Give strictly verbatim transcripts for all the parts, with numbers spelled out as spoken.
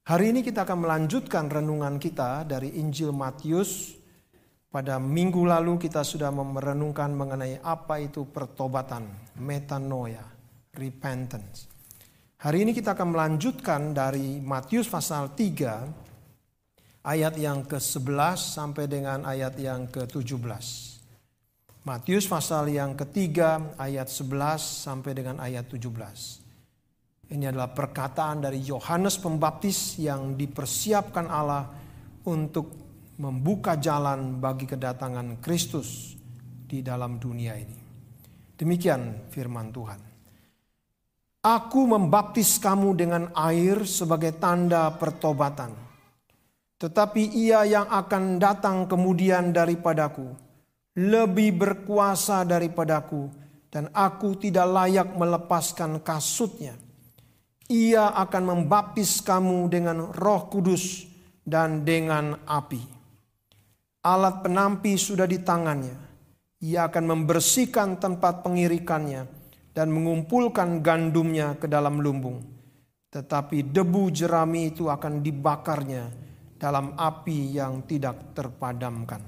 Hari ini kita akan melanjutkan renungan kita dari Injil Matius. Pada minggu lalu kita sudah merenungkan mengenai apa itu pertobatan, metanoia, repentance. Hari ini kita akan melanjutkan dari Matius pasal tiga, ayat yang ke sebelas sampai dengan ayat yang ke tujuh belas. Matius pasal yang ketiga, ayat sebelas sampai dengan ayat tujuh belas. Ini adalah perkataan dari Yohanes Pembaptis yang dipersiapkan Allah untuk membuka jalan bagi kedatangan Kristus di dalam dunia ini. Demikian firman Tuhan. Aku membaptis kamu dengan air sebagai tanda pertobatan. Tetapi ia yang akan datang kemudian daripadaku, lebih berkuasa daripadaku, dan aku tidak layak melepaskan kasutnya. Ia akan membaptis kamu dengan Roh Kudus dan dengan api. Alat penampi sudah di tangannya. Ia akan membersihkan tempat pengirikannya dan mengumpulkan gandumnya ke dalam lumbung. Tetapi debu jerami itu akan dibakarnya dalam api yang tidak terpadamkan.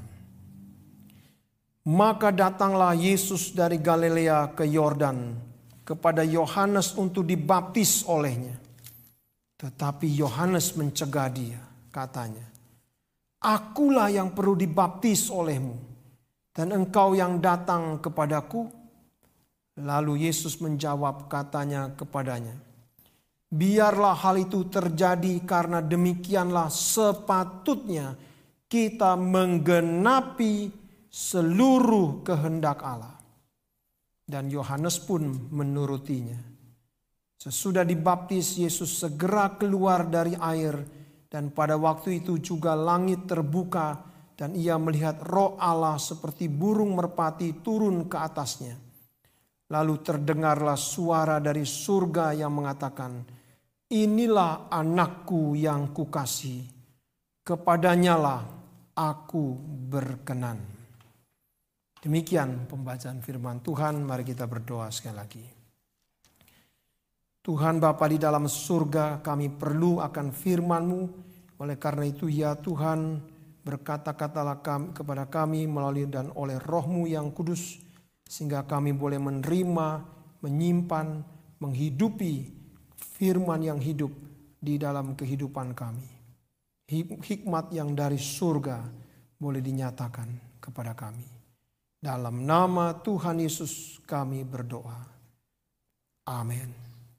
Maka datanglah Yesus dari Galilea ke Yordan kepada Yohanes untuk dibaptis olehnya. Tetapi Yohanes mencegah dia, katanya, "Akulah yang perlu dibaptis olehmu, dan engkau yang datang kepadaku?" Lalu Yesus menjawab, katanya kepadanya, "Biarlah hal itu terjadi karena demikianlah sepatutnya kita menggenapi seluruh kehendak Allah." Dan Yohanes pun menurutinya. Sesudah dibaptis, Yesus segera keluar dari air, dan pada waktu itu juga langit terbuka dan ia melihat Roh Allah seperti burung merpati turun ke atasnya. Lalu terdengarlah suara dari surga yang mengatakan, "Inilah anakku yang kukasihi, kepadanyalah aku berkenan." Demikian pembacaan firman Tuhan. Mari kita berdoa sekali lagi. Tuhan Bapa di dalam surga, kami perlu akan firman-Mu. Oleh karena itu ya Tuhan, berkata-katalah kepada kami melalui dan oleh Roh-Mu yang kudus, sehingga kami boleh menerima, menyimpan, menghidupi firman yang hidup di dalam kehidupan kami. Hikmat yang dari surga boleh dinyatakan kepada kami. Dalam nama Tuhan Yesus kami berdoa. Amin.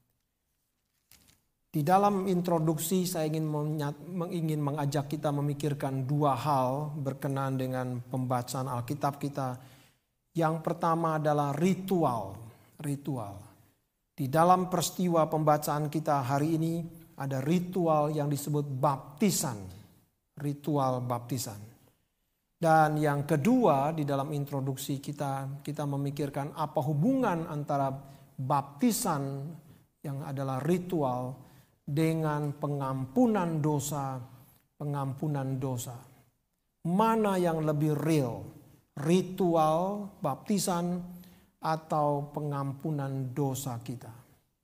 Di dalam introduksi saya ingin, ingin mengajak kita memikirkan dua hal berkenaan dengan pembacaan Alkitab kita. Yang pertama adalah ritual. Ritual. Di dalam peristiwa pembacaan kita hari ini ada ritual yang disebut baptisan. Ritual baptisan. Dan yang kedua di dalam introduksi kita, kita memikirkan apa hubungan antara baptisan yang adalah ritual dengan pengampunan dosa, pengampunan dosa. Mana yang lebih real? Ritual baptisan atau pengampunan dosa kita?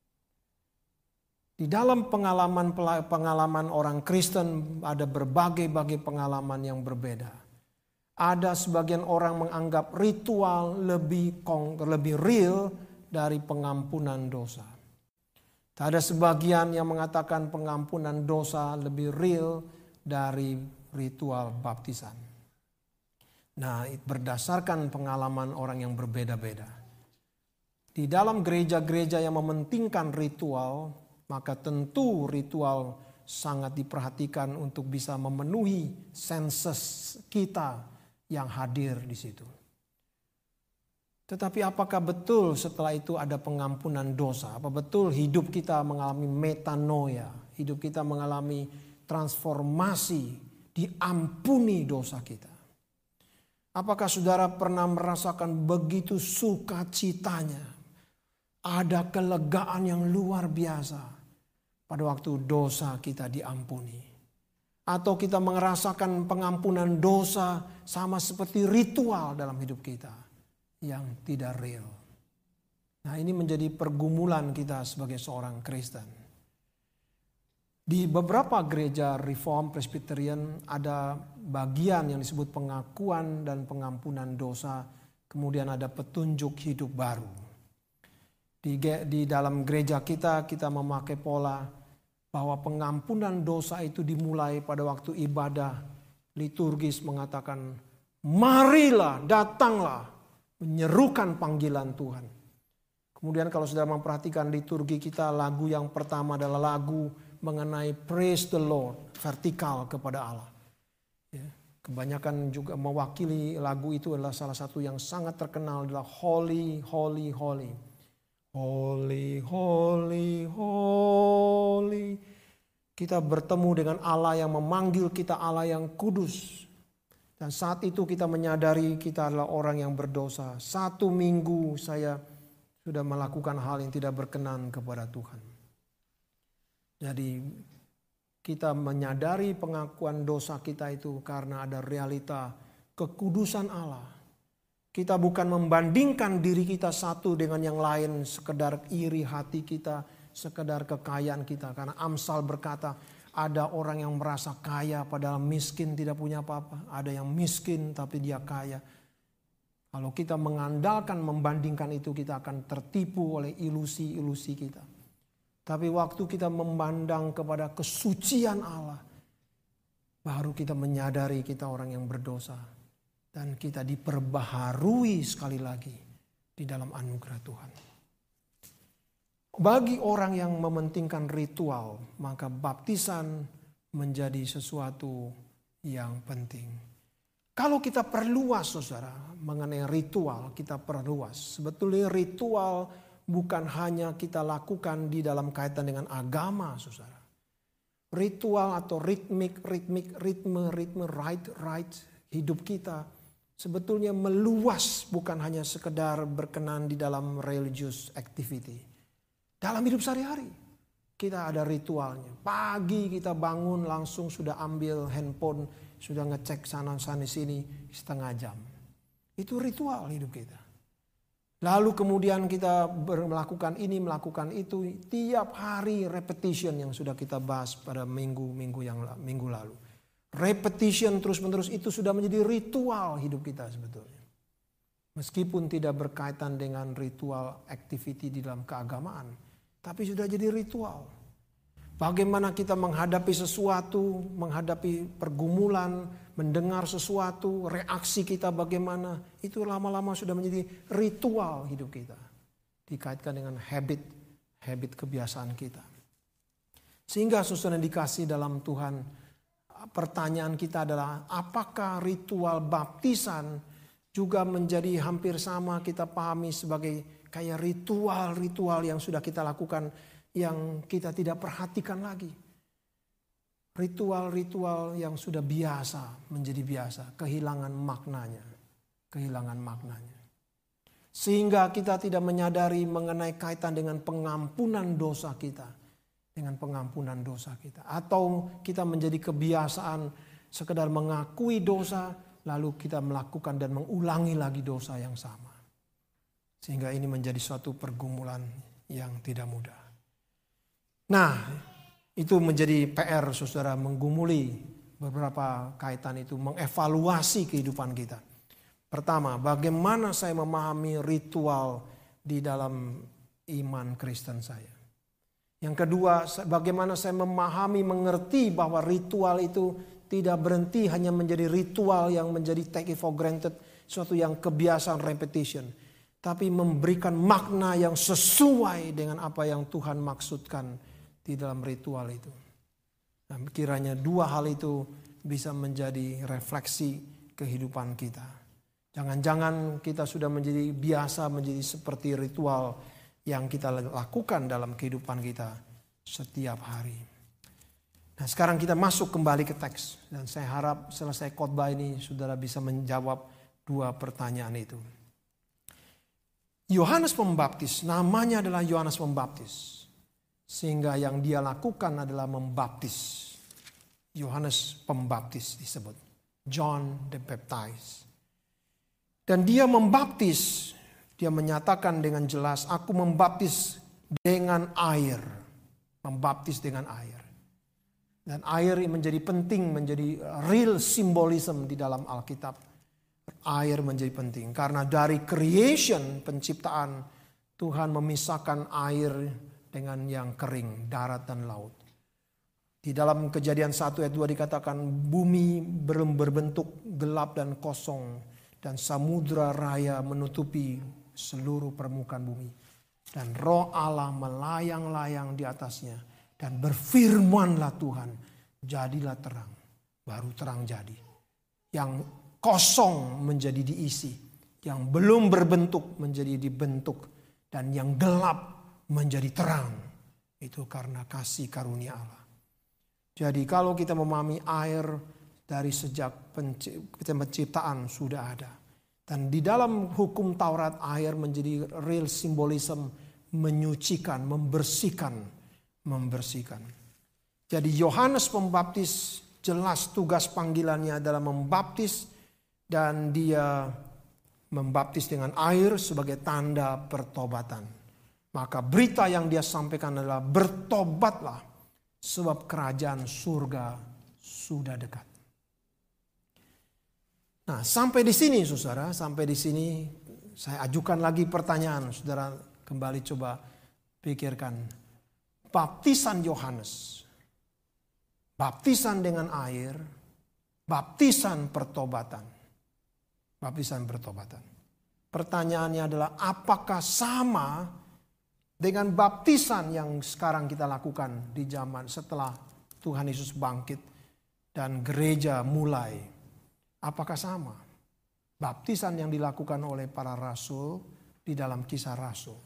Di dalam pengalaman pengalaman orang Kristen ada berbagai-bagai pengalaman yang berbeda. Ada sebagian orang menganggap ritual lebih lebih real dari pengampunan dosa. Ada sebagian yang mengatakan pengampunan dosa lebih real dari ritual baptisan. Nah, berdasarkan pengalaman orang yang berbeda-beda. Di dalam gereja-gereja yang mementingkan ritual, maka tentu ritual sangat diperhatikan untuk bisa memenuhi sensus kita yang hadir di situ. Tetapi apakah betul setelah itu ada pengampunan dosa? Apa betul hidup kita mengalami metanoia? Hidup kita mengalami transformasi, diampuni dosa kita? Apakah saudara pernah merasakan begitu sukacitanya? Ada kelegaan yang luar biasa pada waktu dosa kita diampuni. Atau kita merasakan pengampunan dosa sama seperti ritual dalam hidup kita yang tidak real. Nah, ini menjadi pergumulan kita sebagai seorang Kristen. Di beberapa gereja Reform Presbyterian ada bagian yang disebut pengakuan dan pengampunan dosa, kemudian ada petunjuk hidup baru. Di, di dalam gereja kita, kita memakai pola bahwa pengampunan dosa itu dimulai pada waktu ibadah liturgis mengatakan, marilah, datanglah, menyerukan panggilan Tuhan. Kemudian kalau sudah memperhatikan liturgi kita, lagu yang pertama adalah lagu mengenai praise the Lord, vertikal kepada Allah. Ya, kebanyakan juga mewakili lagu itu adalah salah satu yang sangat terkenal adalah Holy, Holy, Holy. Holy, Holy, Holy. Kita bertemu dengan Allah yang memanggil kita Allah yang kudus. Dan saat itu kita menyadari kita adalah orang yang berdosa. Satu minggu saya sudah melakukan hal yang tidak berkenan kepada Tuhan. Jadi kita menyadari pengakuan dosa kita itu karena ada realita kekudusan Allah. Kita bukan membandingkan diri kita satu dengan yang lain, sekedar iri hati kita, sekedar kekayaan kita. Karena Amsal berkata, ada orang yang merasa kaya padahal miskin tidak punya apa-apa. Ada yang miskin tapi dia kaya. Kalau kita mengandalkan, membandingkan itu, kita akan tertipu oleh ilusi-ilusi kita. Tapi waktu kita memandang kepada kesucian Allah, baru kita menyadari kita orang yang berdosa. Dan kita diperbaharui sekali lagi di dalam anugerah Tuhan. Bagi orang yang mementingkan ritual, maka baptisan menjadi sesuatu yang penting. Kalau kita perluas, saudara, mengenai ritual, kita perluas. Sebetulnya ritual bukan hanya kita lakukan di dalam kaitan dengan agama, saudara. Ritual atau ritmik, ritmik, ritme, ritme, right, right, hidup kita sebetulnya meluas, bukan hanya sekedar berkenan di dalam religious activity. Dalam hidup sehari-hari kita ada ritualnya. Pagi kita bangun langsung sudah ambil handphone, sudah ngecek sana-sana sini setengah jam. Itu ritual hidup kita. Lalu kemudian kita melakukan ini, melakukan itu. Tiap hari repetition yang sudah kita bahas pada minggu-minggu yang minggu lalu. Repetition terus-menerus itu sudah menjadi ritual hidup kita sebetulnya. Meskipun tidak berkaitan dengan ritual activity di dalam keagamaan. Tapi sudah jadi ritual. Bagaimana kita menghadapi sesuatu, menghadapi pergumulan, mendengar sesuatu, reaksi kita bagaimana. Itu lama-lama sudah menjadi ritual hidup kita. Dikaitkan dengan habit, habit kebiasaan kita. Sehingga saudara dikasih dalam Tuhan, pertanyaan kita adalah apakah ritual baptisan juga menjadi hampir sama kita pahami sebagai kayak ritual-ritual yang sudah kita lakukan yang kita tidak perhatikan lagi. Ritual-ritual yang sudah biasa menjadi biasa, kehilangan maknanya, kehilangan maknanya. Sehingga kita tidak menyadari mengenai kaitan dengan pengampunan dosa kita, dengan pengampunan dosa kita. Atau kita menjadi kebiasaan sekedar mengakui dosa, lalu kita melakukan dan mengulangi lagi dosa yang sama. Sehingga ini menjadi suatu pergumulan yang tidak mudah. Nah, itu menjadi P R saudara, menggumuli beberapa kaitan itu, mengevaluasi kehidupan kita. Pertama, bagaimana saya memahami ritual di dalam iman Kristen saya. Yang kedua, bagaimana saya memahami, mengerti bahwa ritual itu tidak berhenti hanya menjadi ritual yang menjadi take it for granted, suatu yang kebiasaan repetition. Tapi memberikan makna yang sesuai dengan apa yang Tuhan maksudkan di dalam ritual itu. Nah, kiranya dua hal itu bisa menjadi refleksi kehidupan kita. Jangan-jangan kita sudah menjadi biasa menjadi seperti ritual yang kita lakukan dalam kehidupan kita setiap hari. Nah, sekarang kita masuk kembali ke teks. Dan saya harap selesai khotbah ini saudara bisa menjawab dua pertanyaan itu. Yohanes Pembaptis, namanya adalah Yohanes Pembaptis. Sehingga yang dia lakukan adalah membaptis. Yohanes Pembaptis disebut. John the Baptist. Dan dia membaptis, dia menyatakan dengan jelas, aku membaptis dengan air. Membaptis dengan air. Dan air menjadi penting, menjadi real symbolism di dalam Alkitab. Air menjadi penting karena dari creation, penciptaan, Tuhan memisahkan air dengan yang kering, darat dan laut. Di dalam Kejadian satu ayat dua dikatakan bumi belum berbentuk gelap dan kosong dan samudra raya menutupi seluruh permukaan bumi. Dan roh Allah melayang-layang di atasnya. Dan berfirmanlah Tuhan, jadilah terang. Baru terang jadi. Yang kosong menjadi diisi. Yang belum berbentuk menjadi dibentuk. Dan yang gelap menjadi terang. Itu karena kasih karunia Allah. Jadi kalau kita memahami air dari sejak penciptaan sudah ada. Dan di dalam hukum Taurat air menjadi real symbolism menyucikan, membersihkan. Membersihkan. Jadi Yohanes Pembaptis jelas tugas panggilannya adalah membaptis. Dan dia membaptis dengan air sebagai tanda pertobatan. Maka berita yang dia sampaikan adalah bertobatlah. Sebab kerajaan surga sudah dekat. Nah, sampai di sini saudara, sampai di sini saya ajukan lagi pertanyaan. Saudara kembali coba pikirkan. Baptisan Yohanes, baptisan dengan air, baptisan pertobatan. Baptisan pertobatan. Pertanyaannya adalah apakah sama dengan baptisan yang sekarang kita lakukan di zaman setelah Tuhan Yesus bangkit dan gereja mulai. Apakah sama? Baptisan yang dilakukan oleh para rasul di dalam Kisah Rasul.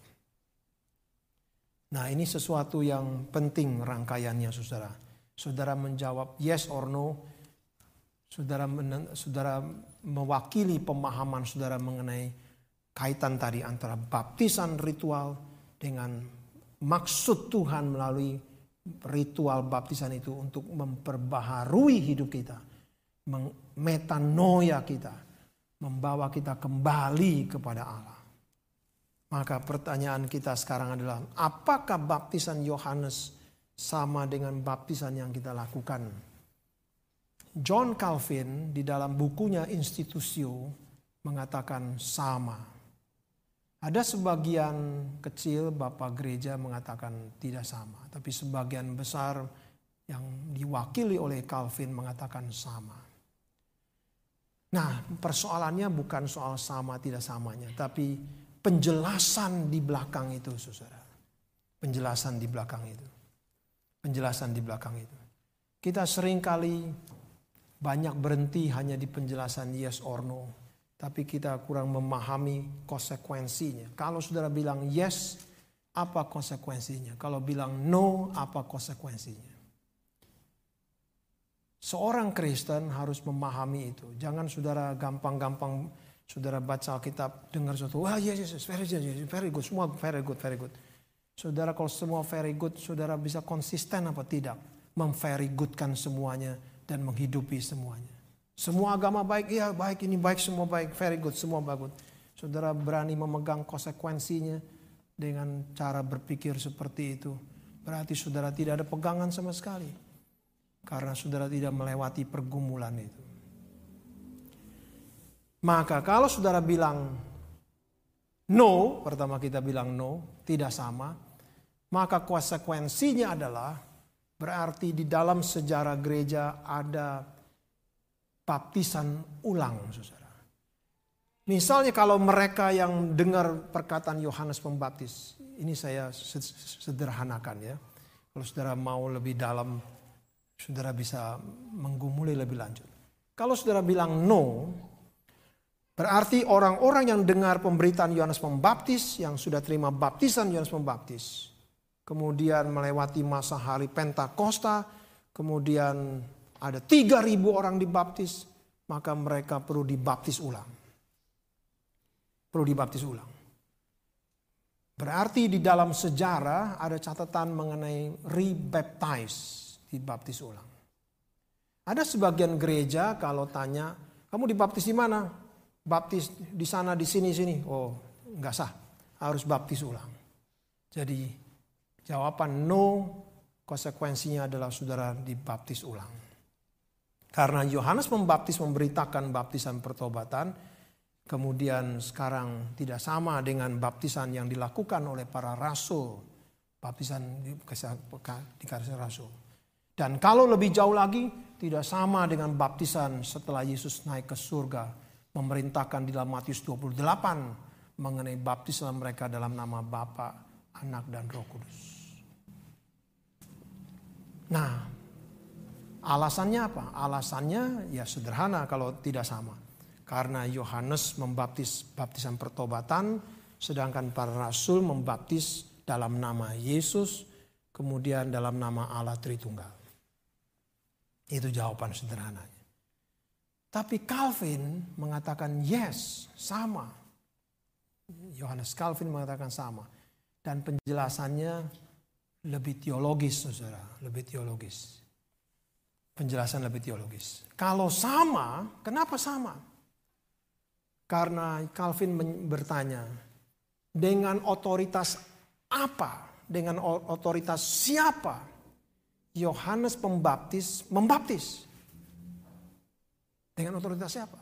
Nah, ini sesuatu yang penting rangkaiannya saudara. Saudara menjawab yes or no. Saudara, men, saudara mewakili pemahaman saudara mengenai kaitan tadi antara baptisan ritual dengan maksud Tuhan melalui ritual baptisan itu untuk memperbaharui hidup kita. Metanoia kita. Membawa kita kembali kepada Allah. Maka pertanyaan kita sekarang adalah apakah baptisan Yohanes sama dengan baptisan yang kita lakukan? John Calvin di dalam bukunya Institutio mengatakan sama. Ada sebagian kecil Bapak Gereja mengatakan tidak sama. Tapi sebagian besar yang diwakili oleh Calvin mengatakan sama. Nah, persoalannya bukan soal sama tidak samanya. Tapi penjelasan di belakang itu, saudara. Penjelasan di belakang itu. Penjelasan di belakang itu. Kita seringkali banyak berhenti hanya di penjelasan yes or no. Tapi kita kurang memahami konsekuensinya. Kalau saudara bilang yes, apa konsekuensinya? Kalau bilang no, apa konsekuensinya? Seorang Kristen harus memahami itu. Jangan saudara gampang-gampang saudara baca Alkitab, dengar sesuatu, wah yes, yes, very good, very good, semua very good, very good. Saudara kalau semua very good, saudara bisa konsisten apa tidak? Memvery goodkan semuanya dan menghidupi semuanya. Semua agama baik, iya baik, ini baik, semua baik, very good, semua bagus. Saudara berani memegang konsekuensinya dengan cara berpikir seperti itu. Berarti saudara tidak ada pegangan sama sekali. Karena saudara tidak melewati pergumulan itu. Maka kalau saudara bilang no, pertama kita bilang no, tidak sama. Maka konsekuensinya adalah berarti di dalam sejarah gereja ada baptisan ulang, saudara. Misalnya kalau mereka yang dengar perkataan Yohanes Pembaptis, ini saya sederhanakan ya. Kalau saudara mau lebih dalam, saudara bisa menggumuli lebih lanjut. Kalau saudara bilang no, berarti orang-orang yang dengar pemberitaan Yohanes Pembaptis, yang sudah terima baptisan Yohanes Pembaptis, kemudian melewati masa hari Pentakosta, kemudian ada tiga ribu orang dibaptis, maka mereka perlu dibaptis ulang. Perlu dibaptis ulang. Berarti di dalam sejarah ada catatan mengenai rebaptize, dibaptis ulang. Ada sebagian gereja kalau tanya, kamu dibaptis di mana? Baptis di sana, di sini, sini. Oh, enggak sah. Harus baptis ulang. Jadi jawaban no konsekuensinya adalah saudara dibaptis ulang. Karena Yohanes Pembaptis memberitakan baptisan pertobatan, kemudian sekarang tidak sama dengan baptisan yang dilakukan oleh para rasul, baptisan di kasih rasul. Dan kalau lebih jauh lagi, tidak sama dengan baptisan setelah Yesus naik ke surga, memerintahkan di dalam Matius dua puluh delapan mengenai baptisan mereka dalam nama Bapa, Anak, dan Roh Kudus. Nah, alasannya apa? Alasannya ya sederhana kalau tidak sama. Karena Yohanes membaptis baptisan pertobatan, sedangkan para rasul membaptis dalam nama Yesus, kemudian dalam nama Allah Tritunggal. Itu jawaban sederhananya. Tapi Calvin mengatakan yes, sama. Yohanes Calvin mengatakan sama. Dan penjelasannya lebih teologis, saudara. Lebih teologis. Penjelasan lebih teologis. Kalau sama, kenapa sama? Karena Calvin bertanya, dengan otoritas apa? Dengan otoritas siapa Yohanes Pembaptis membaptis? Dengan otoritas siapa?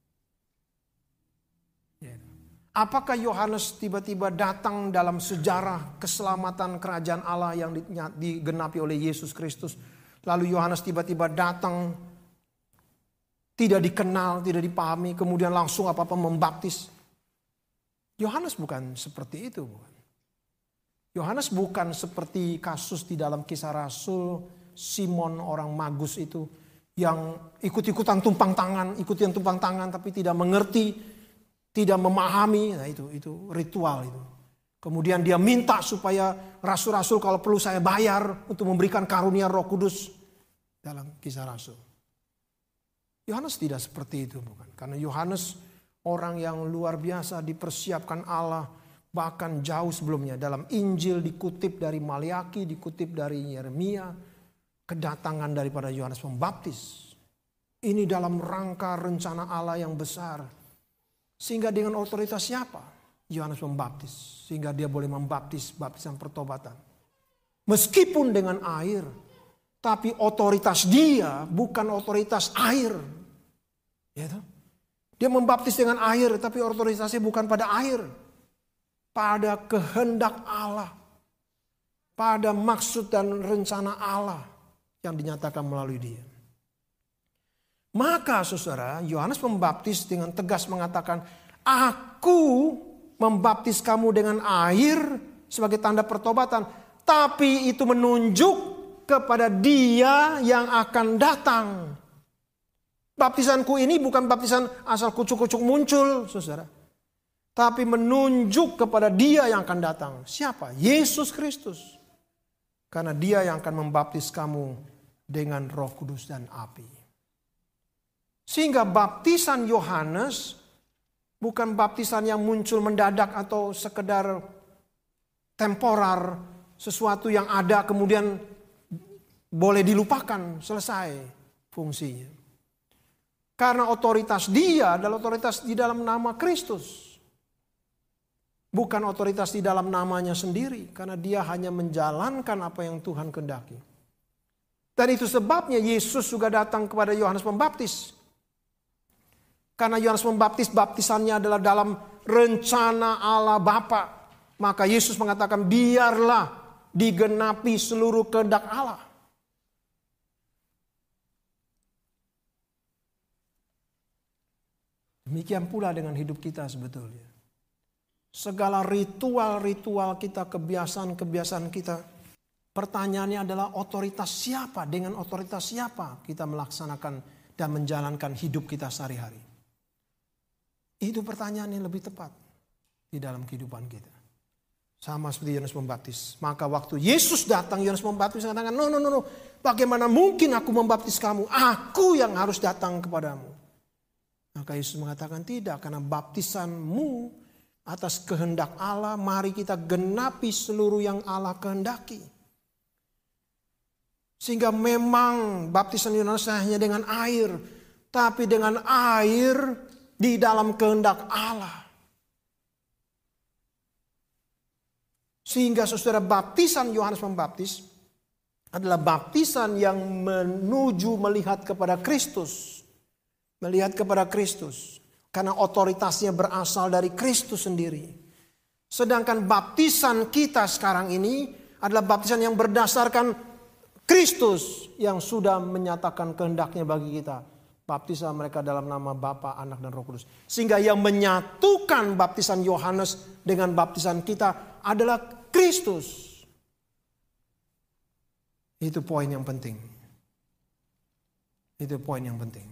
Apakah Yohanes tiba-tiba datang dalam sejarah keselamatan kerajaan Allah yang digenapi oleh Yesus Kristus? Lalu Yohanes tiba-tiba datang, tidak dikenal, tidak dipahami, kemudian langsung apa-apa membaptis? Yohanes bukan seperti itu, bukan. Yohanes bukan seperti kasus di dalam Kisah Rasul, Simon orang magus itu yang ikut-ikutan tumpang tangan, ikutin tumpang tangan tapi tidak mengerti, tidak memahami. Nah itu itu ritual itu. Kemudian dia minta supaya rasul-rasul kalau perlu saya bayar untuk memberikan karunia Roh Kudus dalam Kisah Rasul. Yohanes tidak seperti itu, bukan. Karena Yohanes orang yang luar biasa, dipersiapkan Allah. Bahkan jauh sebelumnya dalam Injil dikutip dari Maliaki, dikutip dari Yeremia, kedatangan daripada Yohanes Pembaptis. Ini dalam rangka rencana Allah yang besar. Sehingga dengan otoritas siapa Yohanes Pembaptis? Sehingga dia boleh membaptis baptisan pertobatan. Meskipun dengan air, tapi otoritas dia bukan otoritas air. Ya, dia membaptis dengan air, tapi otoritasnya bukan pada air. Pada kehendak Allah, pada maksud dan rencana Allah yang dinyatakan melalui dia. Maka saudara, Yohanes Pembaptis dengan tegas mengatakan, aku membaptis kamu dengan air sebagai tanda pertobatan, tapi itu menunjuk kepada Dia yang akan datang. Baptisanku ini bukan baptisan asal kucuk-kucuk muncul, saudara. Tapi menunjuk kepada Dia yang akan datang. Siapa? Yesus Kristus. Karena Dia yang akan membaptis kamu dengan Roh Kudus dan api. Sehingga baptisan Yohanes bukan baptisan yang muncul mendadak atau sekedar temporer, sesuatu yang ada kemudian boleh dilupakan, selesai fungsinya. Karena otoritas Dia adalah otoritas di dalam nama Kristus. Bukan otoritas di dalam namanya sendiri. Karena dia hanya menjalankan apa yang Tuhan kehendaki. Dan itu sebabnya Yesus juga datang kepada Yohanes Pembaptis. Karena Yohanes Pembaptis baptisannya adalah dalam rencana Allah Bapa. Maka Yesus mengatakan biarlah digenapi seluruh kehendak Allah. Demikian pula dengan hidup kita sebetulnya. Segala ritual-ritual kita, kebiasaan-kebiasaan kita. Pertanyaannya adalah otoritas siapa? Dengan otoritas siapa kita melaksanakan dan menjalankan hidup kita sehari-hari? Itu pertanyaan yang lebih tepat di dalam kehidupan kita. Sama seperti Yohanes Pembaptis. Maka waktu Yesus datang, Yohanes Pembaptis mengatakan, no, no, no, no. Bagaimana mungkin aku membaptis kamu? Aku yang harus datang kepadamu. Maka Yesus mengatakan tidak, karena baptisanmu atas kehendak Allah, mari kita genapi seluruh yang Allah kehendaki. Sehingga memang baptisan Yohanes hanya dengan air, tapi dengan air di dalam kehendak Allah. Sehingga saudara, baptisan Yohanes Pembaptis adalah baptisan yang menuju melihat kepada Kristus. Melihat kepada Kristus. Karena otoritasnya berasal dari Kristus sendiri. Sedangkan baptisan kita sekarang ini adalah baptisan yang berdasarkan Kristus yang sudah menyatakan kehendaknya bagi kita. Baptisan mereka dalam nama Bapa, Anak, dan Roh Kudus. Sehingga yang menyatukan baptisan Yohanes dengan baptisan kita adalah Kristus. Itu poin yang penting. Itu poin yang penting.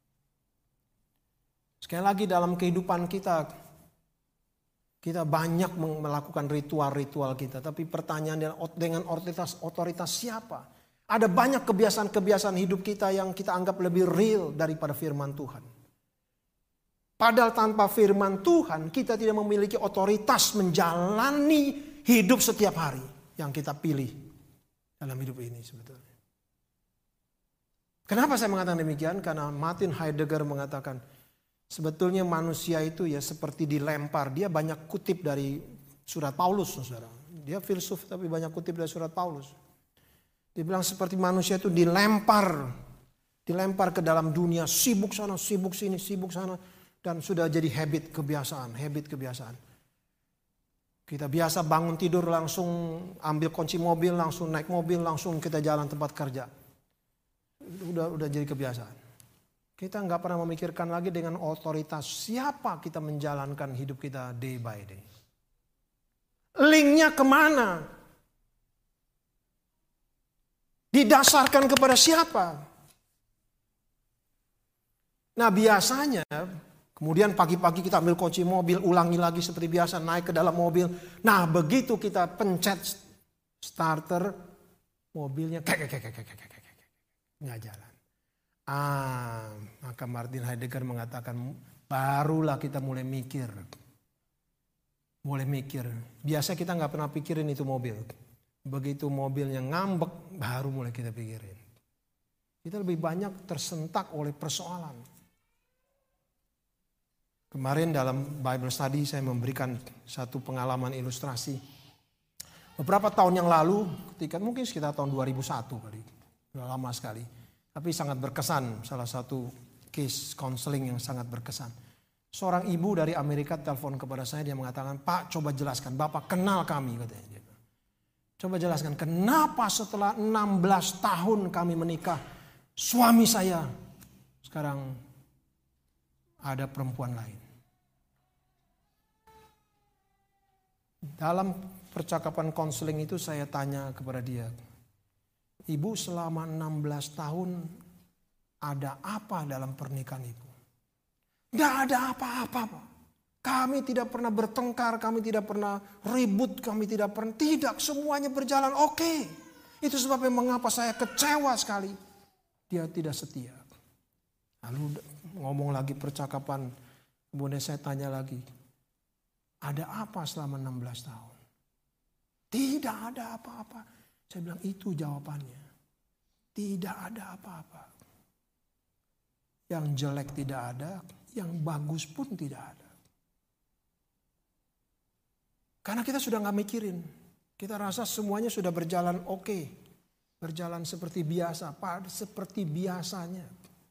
Sekali lagi dalam kehidupan kita, kita banyak melakukan ritual-ritual kita. Tapi pertanyaan dengan otoritas, otoritas siapa? Ada banyak kebiasaan-kebiasaan hidup kita yang kita anggap lebih real daripada firman Tuhan. Padahal tanpa firman Tuhan kita tidak memiliki otoritas menjalani hidup setiap hari yang kita pilih dalam hidup ini sebetulnya. Kenapa saya mengatakan demikian? Karena Martin Heidegger mengatakan sebetulnya manusia itu ya seperti dilempar. Dia banyak kutip dari surat Paulus, saudara. Dia filsuf tapi banyak kutip dari surat Paulus. Dia bilang seperti manusia itu dilempar. Dilempar ke dalam dunia, sibuk sana, sibuk sini, sibuk sana. Dan sudah jadi habit kebiasaan, habit kebiasaan. Kita biasa bangun tidur langsung ambil kunci mobil, langsung naik mobil, langsung kita jalan tempat kerja. Udah, udah jadi kebiasaan. Kita nggak pernah memikirkan lagi dengan otoritas siapa kita menjalankan hidup kita day by day. Linknya kemana? Didasarkan kepada siapa? Nah biasanya kemudian pagi-pagi kita ambil kunci mobil, ulangi lagi seperti biasa, naik ke dalam mobil. Nah begitu kita pencet starter, mobilnya kek kek kek kek kek kek nggak jalan. Ah, maka Martin Heidegger mengatakan barulah kita mulai mikir. Mulai mikir. Biasa kita nggak pernah pikirin itu mobil. Begitu mobilnya ngambek, baru mulai kita pikirin. Kita lebih banyak tersentak oleh persoalan. Kemarin dalam Bible Study saya memberikan satu pengalaman ilustrasi. Beberapa tahun yang lalu, ketika mungkin sekitar tahun dua ribu satu kali. Sudah lama sekali. Tapi sangat berkesan, salah satu case counseling yang sangat berkesan. Seorang ibu dari Amerika telepon kepada saya, dia mengatakan, "Pak, coba jelaskan, Bapak kenal kami," katanya. Coba jelaskan, kenapa setelah enam belas tahun kami menikah, suami saya sekarang ada perempuan lain. Dalam percakapan konseling itu saya tanya kepada dia, "Ibu selama enam belas tahun ada apa dalam pernikahan ibu?" Tidak ada apa-apa, Pak. Kami tidak pernah bertengkar, kami tidak pernah ribut, kami tidak pernah, tidak, semuanya berjalan oke. Okay. Itu sebabnya mengapa saya kecewa sekali. Dia tidak setia. Lalu ngomong lagi percakapan, kemudian saya tanya lagi, ada apa selama enam belas tahun? Tidak ada apa-apa. Saya bilang itu jawabannya. Tidak ada apa-apa. Yang jelek tidak ada, yang bagus pun tidak ada. Karena kita sudah gak mikirin. Kita rasa semuanya sudah berjalan oke. Okay. Berjalan seperti biasa. Seperti biasanya.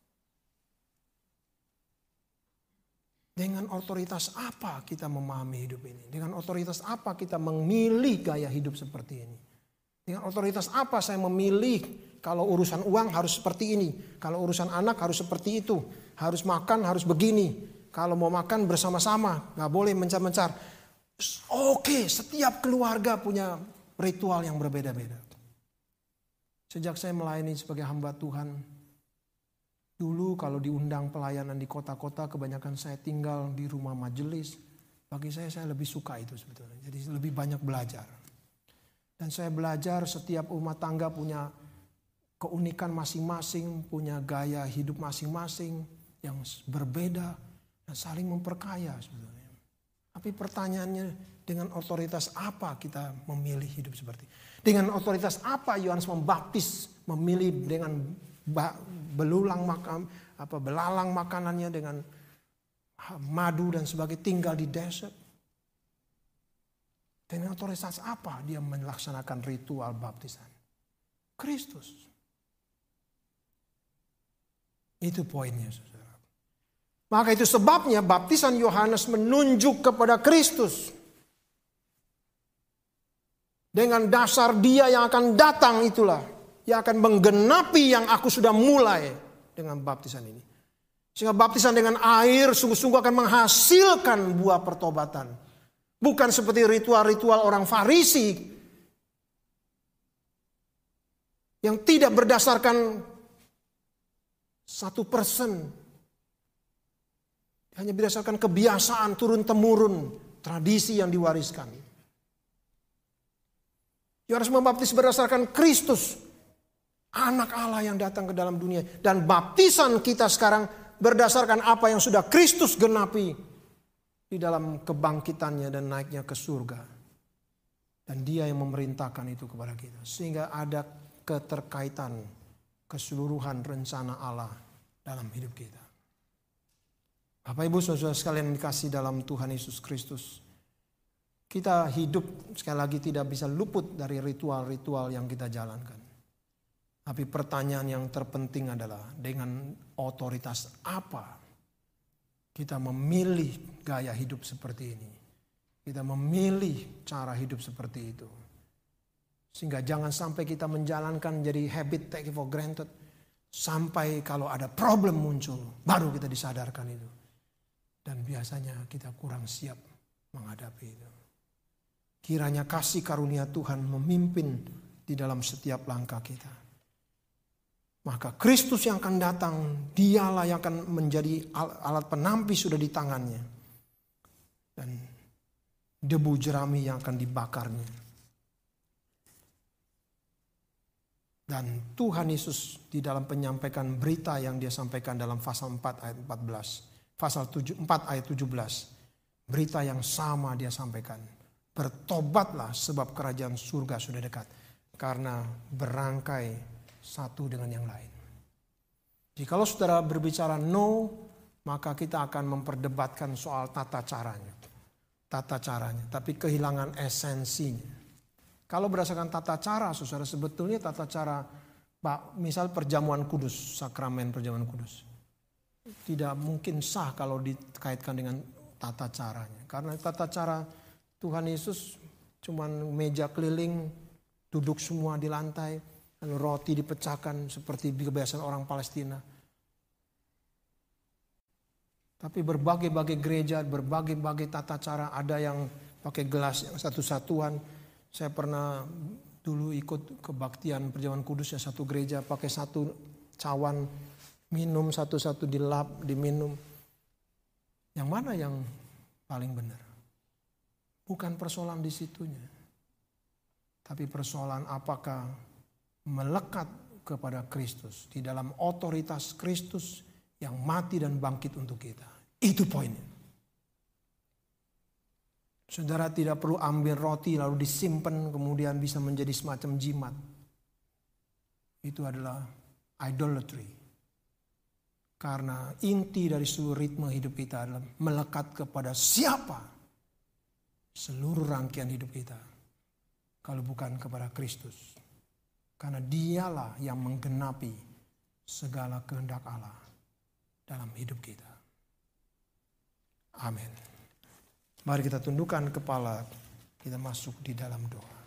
Dengan otoritas apa kita memahami hidup ini? Dengan otoritas apa kita memilih gaya hidup seperti ini? Dengan otoritas apa saya memilih kalau urusan uang harus seperti ini. Kalau urusan anak harus seperti itu. Harus makan harus begini. Kalau mau makan bersama-sama. Gak boleh mencar-mencar. Oke, setiap keluarga punya ritual yang berbeda-beda. Sejak saya melayani sebagai hamba Tuhan, dulu kalau diundang pelayanan di kota-kota, kebanyakan saya tinggal di rumah majelis. Bagi saya, saya lebih suka itu sebetulnya. Jadi lebih banyak belajar. Dan saya belajar setiap rumah tangga punya keunikan masing-masing, punya gaya hidup masing-masing yang berbeda dan saling memperkaya sebetulnya. Tapi pertanyaannya, dengan otoritas apa kita memilih hidup seperti ini? Dengan otoritas apa Yohanes Pembaptis memilih dengan belulang makan, apa belalang makanannya dengan madu dan sebagainya tinggal di desert? Dengan otoritas apa dia melaksanakan ritual baptisan? Kristus. Itu poinnya, saudara. Maka itu sebabnya baptisan Yohanes menunjuk kepada Kristus. Dengan dasar dia yang akan datang itulah. Yang akan menggenapi yang aku sudah mulai dengan baptisan ini. Sehingga baptisan dengan air sungguh-sungguh akan menghasilkan buah pertobatan. Bukan seperti ritual-ritual orang Farisi. Yang tidak berdasarkan satu persen. Hanya berdasarkan kebiasaan turun-temurun. Tradisi yang diwariskan. Yohanes membaptis berdasarkan Kristus. Anak Allah yang datang ke dalam dunia. Dan baptisan kita sekarang berdasarkan apa yang sudah Kristus genapi. Di dalam kebangkitannya dan naiknya ke surga. Dan dia yang memerintahkan itu kepada kita. Sehingga ada keterkaitan keseluruhan rencana Allah dalam hidup kita. Bapak Ibu saudara sekalian dikasih dalam Tuhan Yesus Kristus. Kita hidup sekali lagi tidak bisa luput dari ritual-ritual yang kita jalankan. Tapi pertanyaan yang terpenting adalah dengan otoritas apa kita memilih gaya hidup seperti ini. Kita memilih cara hidup seperti itu. Sehingga jangan sampai kita menjalankan jadi habit take it for granted. Sampai kalau ada problem muncul baru kita disadarkan itu. Dan biasanya kita kurang siap menghadapi itu. Kiranya kasih karunia Tuhan memimpin di dalam setiap langkah kita. Maka Kristus yang akan datang, dialah yang akan menjadi alat penampi sudah di tangannya. Dan debu jerami yang akan dibakarnya. Dan Tuhan Yesus di dalam penyampaikan berita yang dia sampaikan dalam pasal empat ayat empat belas. Pasal empat ayat tujuh belas. Berita yang sama dia sampaikan. Bertobatlah sebab kerajaan surga sudah dekat. Karena berangkai satu dengan yang lain. Jadi kalau saudara berbicara no, maka kita akan memperdebatkan soal tata caranya. Tata caranya, tapi kehilangan esensinya. Kalau berdasarkan tata cara, saudara sebetulnya tata cara, misal perjamuan kudus, sakramen perjamuan kudus. Tidak mungkin sah kalau dikaitkan dengan tata caranya. Karena tata cara Tuhan Yesus cuman meja keliling, duduk semua di lantai, lalu roti dipecahkan seperti kebiasaan orang Palestina. Tapi berbagai-bagai gereja, berbagai-bagai tata cara, ada yang pakai gelas yang satu-satuan. Saya pernah dulu ikut kebaktian perjamuan kudus ya, satu gereja pakai satu cawan minum, satu-satu dilap, diminum. Yang mana yang paling benar? Bukan persoalan di situnya. Tapi persoalan apakah melekat kepada Kristus. Di dalam otoritas Kristus yang mati dan bangkit untuk kita. Itu poinnya. Saudara tidak perlu ambil roti lalu disimpan kemudian bisa menjadi semacam jimat. Itu adalah idolatry. Karena inti dari seluruh ritme hidup kita adalah melekat kepada siapa seluruh rangkaian hidup kita. Kalau bukan kepada Kristus. Karena dialah yang menggenapi segala kehendak Allah dalam hidup kita. Amin. Mari kita tundukkan kepala, kita masuk di dalam doa.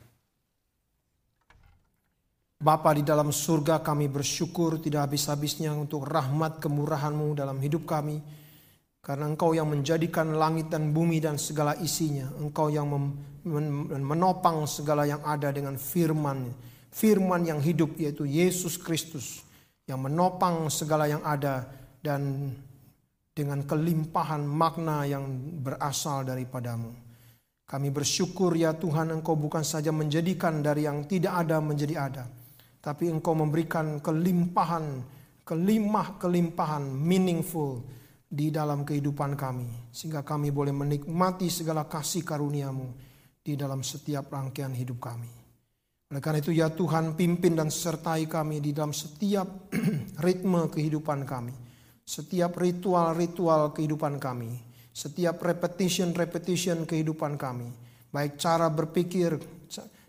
Bapa di dalam surga, kami bersyukur tidak habis-habisnya untuk rahmat kemurahan-Mu dalam hidup kami. Karena Engkau yang menjadikan langit dan bumi dan segala isinya. Engkau yang menopang segala yang ada dengan firman. Firman yang hidup yaitu Yesus Kristus. Yang menopang segala yang ada dan dengan kelimpahan makna yang berasal daripadamu. Kami bersyukur ya Tuhan, Engkau bukan saja menjadikan dari yang tidak ada menjadi ada. Tapi Engkau memberikan kelimpahan, kelimah-kelimpahan meaningful di dalam kehidupan kami. Sehingga kami boleh menikmati segala kasih karunia-Mu di dalam setiap rangkaian hidup kami. Oleh karena itu ya Tuhan, pimpin dan sertai kami di dalam setiap ritme kehidupan kami. Setiap ritual-ritual kehidupan kami. Setiap repetition-repetition kehidupan kami. Baik cara berpikir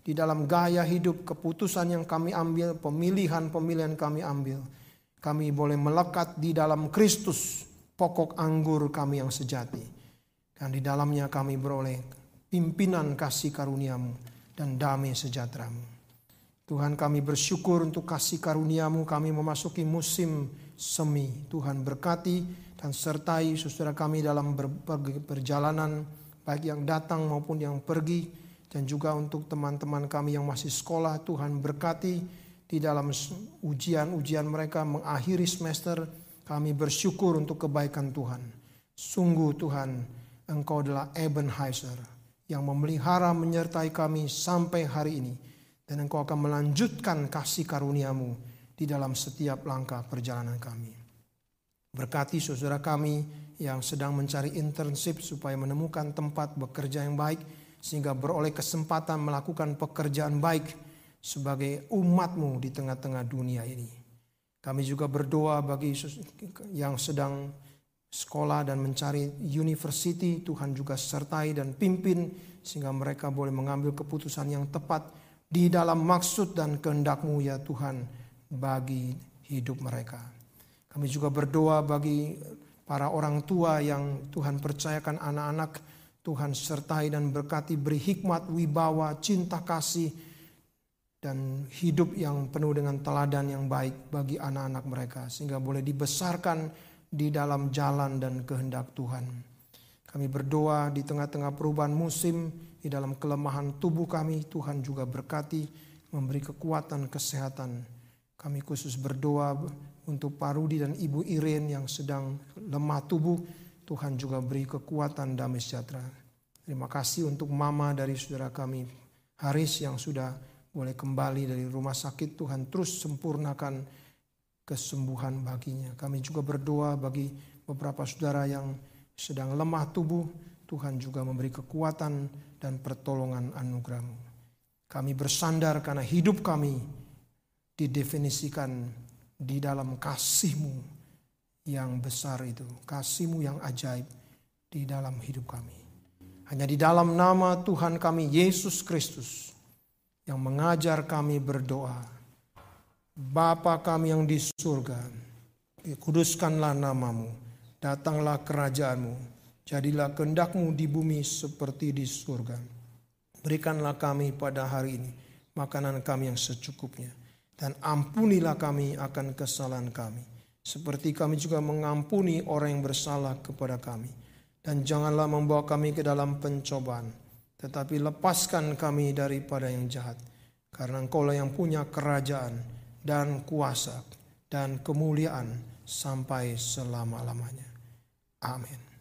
di dalam gaya hidup, keputusan yang kami ambil, pemilihan-pemilihan kami ambil. Kami boleh melekat di dalam Kristus, pokok anggur kami yang sejati. Dan di dalamnya kami beroleh pimpinan kasih karuniamu dan damai sejahteramu. Tuhan, kami bersyukur untuk kasih karuniamu. Kami memasuki musim semi. Tuhan berkati dan sertai saudara kami dalam ber, perjalanan, baik yang datang maupun yang pergi. Dan juga untuk teman-teman kami yang masih sekolah, Tuhan berkati di dalam ujian-ujian mereka mengakhiri semester. Kami bersyukur untuk kebaikan Tuhan. Sungguh Tuhan, Engkau adalah Ebenezer yang memelihara menyertai kami sampai hari ini. Dan Engkau akan melanjutkan kasih karuniamu di dalam setiap langkah perjalanan kami. Berkati saudara kami yang sedang mencari internship supaya menemukan tempat bekerja yang baik, sehingga beroleh kesempatan melakukan pekerjaan baik sebagai umat-Mu di tengah-tengah dunia ini. Kami juga berdoa bagi yang sedang sekolah dan mencari university, Tuhan juga sertai dan pimpin sehingga mereka boleh mengambil keputusan yang tepat di dalam maksud dan kehendak-Mu ya Tuhan bagi hidup mereka. Kami juga berdoa bagi para orang tua yang Tuhan percayakan anak-anak, Tuhan sertai dan berkati, beri hikmat, wibawa, cinta kasih, dan hidup yang penuh dengan teladan yang baik bagi anak-anak mereka. Sehingga boleh dibesarkan di dalam jalan dan kehendak Tuhan. Kami berdoa di tengah-tengah perubahan musim, di dalam kelemahan tubuh kami, Tuhan juga berkati, memberi kekuatan, kesehatan. Kami khusus berdoa untuk Pak Rudi dan Ibu Irene yang sedang lemah tubuh, Tuhan juga beri kekuatan, damai sejahtera. Terima kasih untuk mama dari saudara kami, Haris, yang sudah boleh kembali dari rumah sakit. Tuhan terus sempurnakan kesembuhan baginya. Kami juga berdoa bagi beberapa saudara yang sedang lemah tubuh. Tuhan juga memberi kekuatan dan pertolongan anugerah-Mu. Kami bersandar karena hidup kami didefinisikan di dalam kasih-Mu yang besar itu. Kasih-Mu yang ajaib di dalam hidup kami. Hanya di dalam nama Tuhan kami Yesus Kristus yang mengajar kami berdoa. Bapa kami yang di surga, dikuduskanlah namamu, datanglah kerajaan-Mu, jadilah kehendak-Mu di bumi seperti di surga. Berikanlah kami pada hari ini makanan kami yang secukupnya, dan ampunilah kami akan kesalahan kami, seperti kami juga mengampuni orang yang bersalah kepada kami. Dan janganlah membawa kami ke dalam pencobaan, tetapi lepaskan kami daripada yang jahat, karena Engkau-lah yang punya kerajaan dan kuasa dan kemuliaan sampai selama-lamanya. Amin.